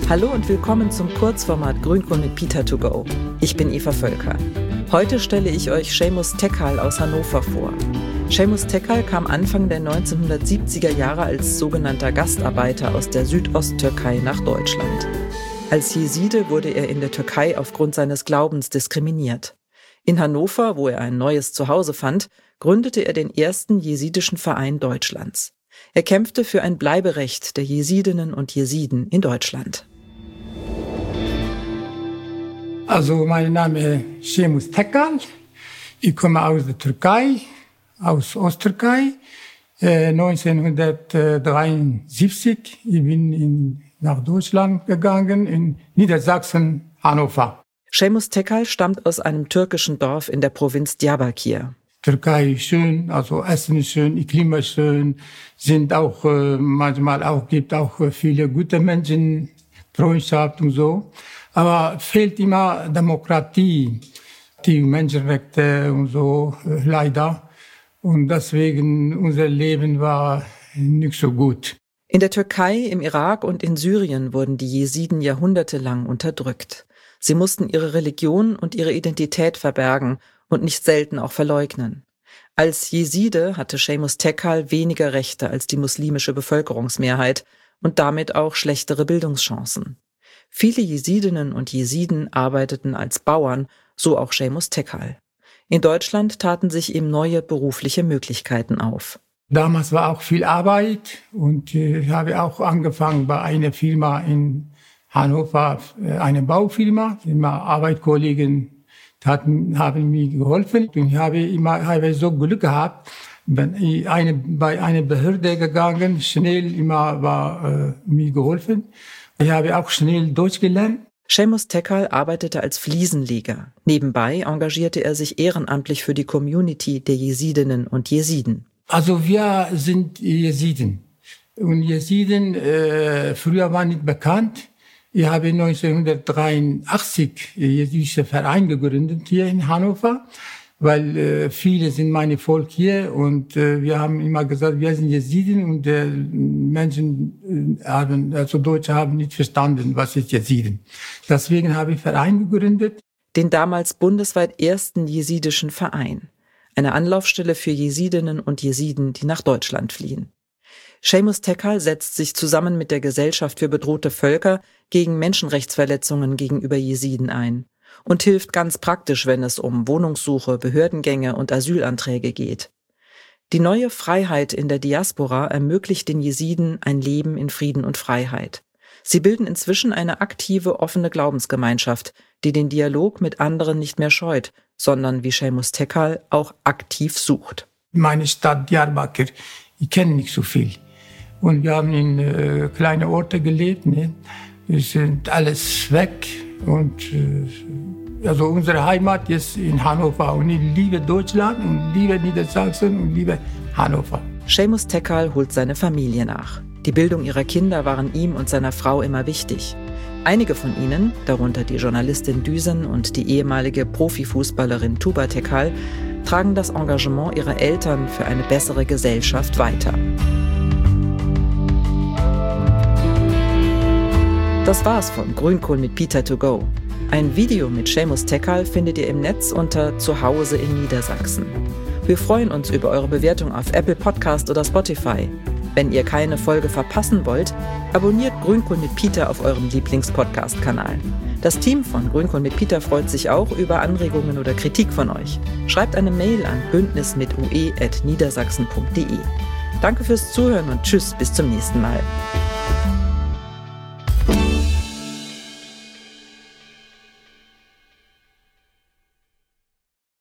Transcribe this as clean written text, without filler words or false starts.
Hallo und willkommen zum Kurzformat Grünkohl mit Peter to go. Ich bin Eva Völker. Heute stelle ich euch Seamus Tekal aus Hannover vor. Seamus Tekal kam Anfang der 1970er Jahre als sogenannter Gastarbeiter aus der Südosttürkei nach Deutschland. Als Jeside wurde er in der Türkei aufgrund seines Glaubens diskriminiert. In Hannover, wo er ein neues Zuhause fand, gründete er den ersten jesidischen Verein Deutschlands. Er kämpfte für ein Bleiberecht der Jesidinnen und Jesiden in Deutschland. Also mein Name ist Seamus Tekal. Ich komme aus der Türkei, aus Osttürkei. 1973. Ich bin nach Deutschland gegangen, in Niedersachsen, Hannover. Seamus Tekal stammt aus einem türkischen Dorf in der Provinz Diyarbakir. Türkei ist schön, also Essen ist schön, Klima ist schön, sind auch manchmal auch gibt auch viele gute Menschen, Freundschaft und so. Aber fehlt immer Demokratie, die Menschenrechte und so, leider. Und deswegen unser Leben war nicht so gut. In der Türkei, im Irak und in Syrien wurden die Jesiden jahrhundertelang unterdrückt. Sie mussten ihre Religion und ihre Identität verbergen und nicht selten auch verleugnen. Als Jeside hatte Seamus Tekal weniger Rechte als die muslimische Bevölkerungsmehrheit und damit auch schlechtere Bildungschancen. Viele Jesidinnen und Jesiden arbeiteten als Bauern, so auch Seamus Tekal. In Deutschland taten sich ihm neue berufliche Möglichkeiten auf. Damals war auch viel Arbeit und ich habe auch angefangen bei einer Firma in Hannover, eine Baufirma. Immer Arbeitskollegen haben mir geholfen. Und ich habe so Glück gehabt, bin bei einer Behörde gegangen, schnell war mir geholfen. Ich habe auch schnell Deutsch gelernt. Seamus Tekal arbeitete als Fliesenleger. Nebenbei engagierte er sich ehrenamtlich für die Community der Jesidinnen und Jesiden. Also wir sind Jesiden. Und Jesiden früher war nicht bekannt. Ich habe 1983 einen jesidischen Verein gegründet hier in Hannover, weil viele sind meine Volk hier und wir haben immer gesagt, wir sind Jesiden und Menschen Deutsche haben nicht verstanden, was ist Jesiden. Deswegen habe ich einen Verein gegründet. Den damals bundesweit ersten jesidischen Verein. Eine Anlaufstelle für Jesidinnen und Jesiden, die nach Deutschland fliehen. Seamus Tekal setzt sich zusammen mit der Gesellschaft für bedrohte Völker gegen Menschenrechtsverletzungen gegenüber Jesiden ein und hilft ganz praktisch, wenn es um Wohnungssuche, Behördengänge und Asylanträge geht. Die neue Freiheit in der Diaspora ermöglicht den Jesiden ein Leben in Frieden und Freiheit. Sie bilden inzwischen eine aktive, offene Glaubensgemeinschaft, die den Dialog mit anderen nicht mehr scheut, sondern, wie Seamus Tekal, auch aktiv sucht. Meine Stadt Diyarbakir, ich kenne nicht so viel. Und wir haben in kleinen Orten gelebt. Ne? Wir sind alles weg. Und also unsere Heimat ist in Hannover. Und ich liebe Deutschland und liebe Niedersachsen und liebe Hannover. Seamus Tekal holt seine Familie nach. Die Bildung ihrer Kinder waren ihm und seiner Frau immer wichtig. Einige von ihnen, darunter die Journalistin Düsen und die ehemalige Profifußballerin Tuba Tekal, tragen das Engagement ihrer Eltern für eine bessere Gesellschaft weiter. Das war's von Grünkohl mit Peter to go. Ein Video mit Seamus Tekal findet ihr im Netz unter Zuhause in Niedersachsen. Wir freuen uns über eure Bewertung auf Apple Podcast oder Spotify. Wenn ihr keine Folge verpassen wollt, abonniert Grünkohl mit Peter auf eurem Lieblings-Podcast-Kanal. Das Team von Grünkohl mit Peter freut sich auch über Anregungen oder Kritik von euch. Schreibt eine Mail an bündnismitue@niedersachsen.de. Danke fürs Zuhören und tschüss, bis zum nächsten Mal.